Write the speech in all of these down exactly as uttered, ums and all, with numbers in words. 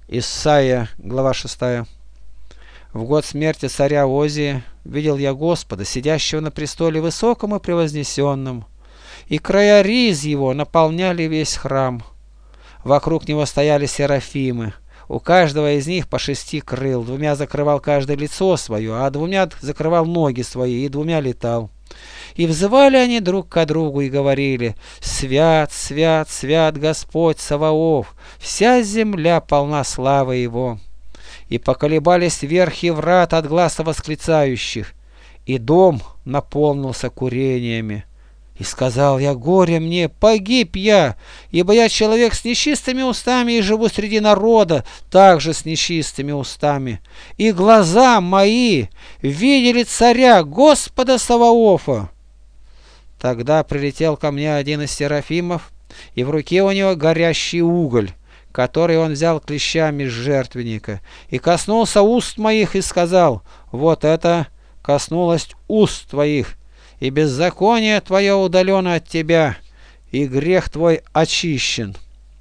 Исайя, глава шестая. В год смерти царя Озия видел я Господа, сидящего на престоле высоком и превознесенном, и края риз его наполняли весь храм. Вокруг него стояли серафимы, у каждого из них по шести крыл, двумя закрывал каждое лицо свое, а двумя закрывал ноги свои, и двумя летал. И взывали они друг к другу и говорили: «Свят, свят, свят Господь Саваоф, вся земля полна славы Его». И поколебались верхи врат от гласа восклицающих, и дом наполнился курениями. И сказал я: горе мне, погиб я, ибо я человек с нечистыми устами и живу среди народа, также с нечистыми устами. И глаза мои видели царя, Господа Саваофа. Тогда прилетел ко мне один из серафимов, и в руке у него горящий уголь, который он взял клещами с жертвенника, и коснулся уст моих и сказал: вот это коснулось уст твоих, и беззаконие твое удалено от тебя, и грех твой очищен.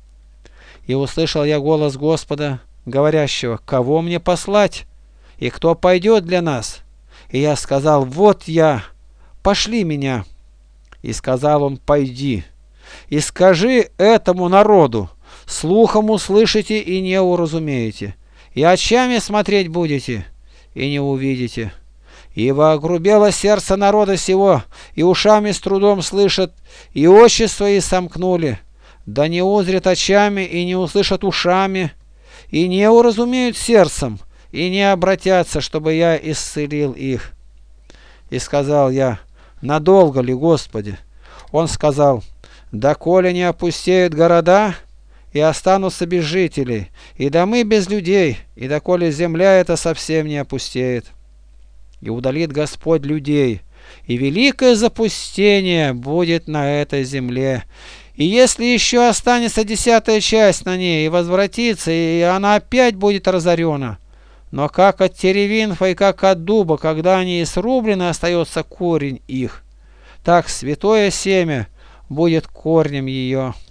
И услышал я голос Господа, говорящего: кого мне послать, и кто пойдет для нас? И я сказал: вот я, пошли меня. И сказал он: пойди, и скажи этому народу: слухом услышите и не уразумеете, и очами смотреть будете и не увидите. Ибо огрубело сердце народа сего, и ушами с трудом слышат, и очи свои сомкнули, да не узрят очами и не услышат ушами, и не уразумеют сердцем, и не обратятся, чтобы я исцелил их. И сказал я: надолго ли, Господи? Он сказал: доколе не опустеют города, и останутся без жителей, и домы без людей, и доколе земля эта совсем не опустеет. И удалит Господь людей, и великое запустение будет на этой земле. И если еще останется десятая часть на ней, и возвратится, и она опять будет разорена, но как от теревинфа и как от дуба, когда они и срублены, остается корень их, так святое семя будет корнем ее.